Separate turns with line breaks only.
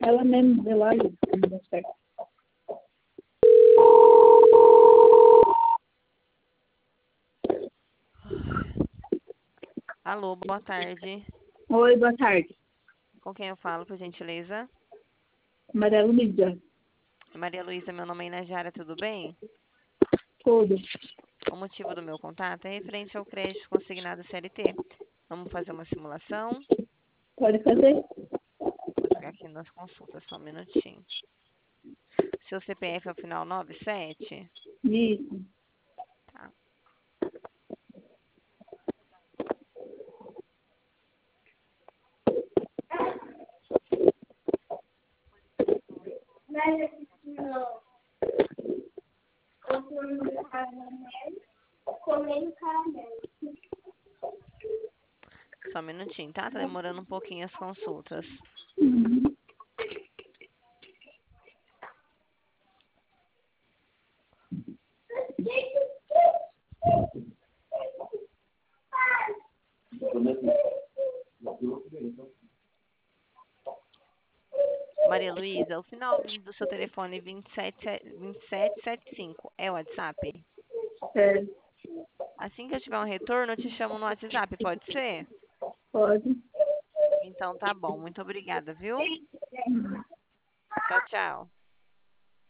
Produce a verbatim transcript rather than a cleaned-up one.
Ela mesmo vê lá e não dá certo.
Alô, boa tarde.
Oi, boa tarde.
Com quem eu falo, por gentileza?
Maria Luísa.
Maria Luísa, meu nome é Inajara, tudo bem?
Tudo.
O motivo do meu contato é referente ao crédito consignado C L T. Vamos fazer uma simulação?
Pode fazer?
Vou jogar aqui nas consultas, só um minutinho. Seu C P F é o final nove sete?
Isso.
Tá. Só um minutinho, tá? Tá demorando um pouquinho as consultas.
Uhum.
Maria Luísa, o final do seu telefone vinte e sete setenta e cinco é o WhatsApp?
É,
Assim que eu tiver um retorno, eu te chamo no WhatsApp, pode ser?
pode.
Então tá bom, muito obrigada, viu? Tchau, tchau.